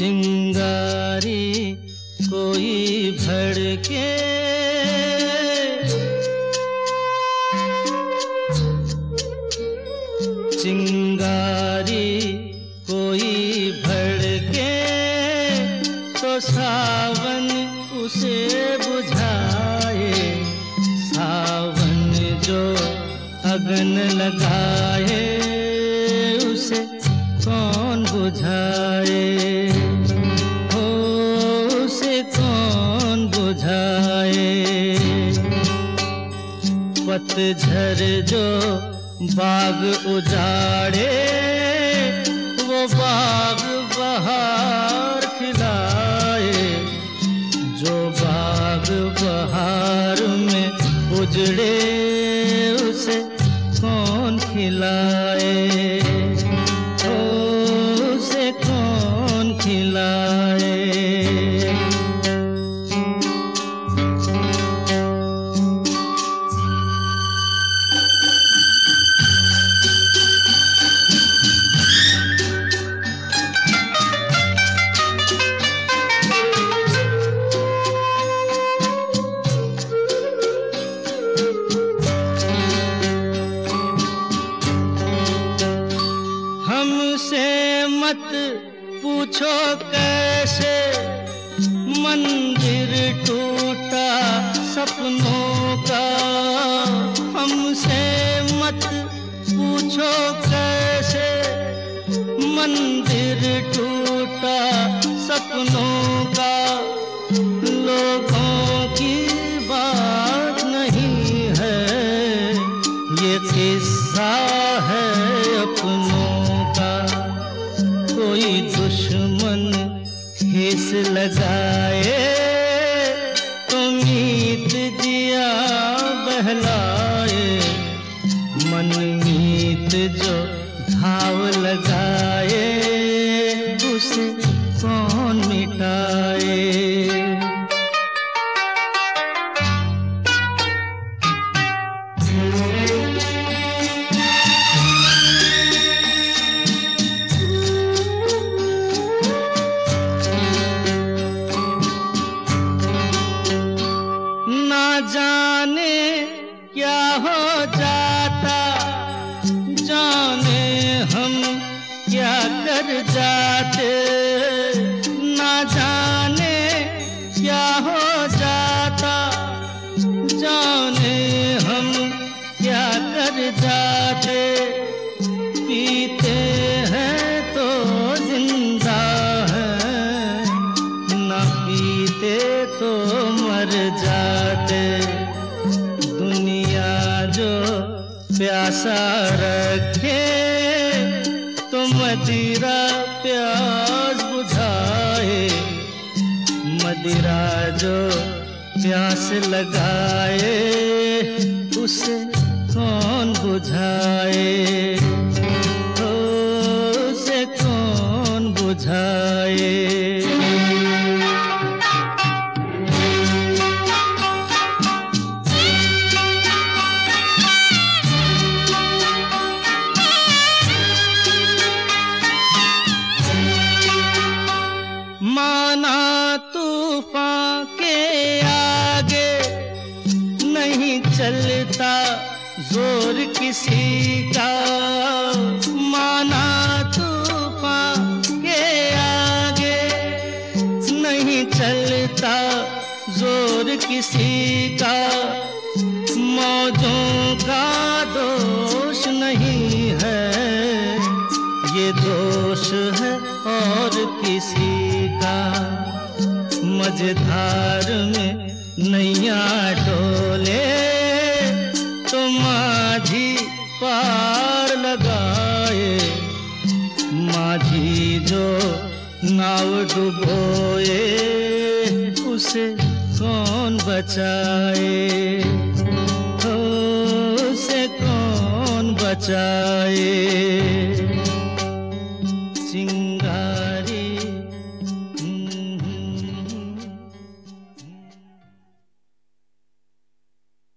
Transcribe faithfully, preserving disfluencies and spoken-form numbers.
चिंगारी कोई भड़के, चिंगारी कोई भड़के तो सावन उसे बुझाए। सावन जो अगन लगाए उसे कौन बुझाए, हो उसे कौन बुझाए। पतझर जो बाग उजाड़े वो बाग बहार खिलाए। जो बाग बहार में उजड़े उसे कौन खिलाए, ओ उसे कौन खिलाए। हमसे मत पूछो कैसे मंदिर टूटा सपनों का। हमसे मत पूछो कैसे मंदिर टूटा सपनों का। लोगों की बात नहीं है ये किस्सा है अपनों। कोई दुश्मन ठेस लगाए तो मीत जिया बहलाए। मन मीत जो घाव लगाए उसे कौन मिटाए। ना जाने क्या हो जाता, जाने हम क्या कर जाते। ना जाने क्या हो जाता, जाने हम क्या कर जाते। पीते हैं तो जिंदा हैं, ना पीते तो मर जाते। दुनिया जो प्यासा रखे तो मदिरा प्यास बुझाए। मदिरा जो प्यास लगाए उसे कौन बुझाए, ओ उसे कौन बुझाए। माना तूफान के आगे नहीं चलता जोर किसी का। माना तूफान के आगे नहीं चलता जोर किसी का। मौजों का दोष नहीं है ये दोष है और किसी का। मझधार में नैया डोले तो माझी पार लगाए। माझी जो नाव डुबोए उसे कौन बचाए, हो उसे कौन बचाए।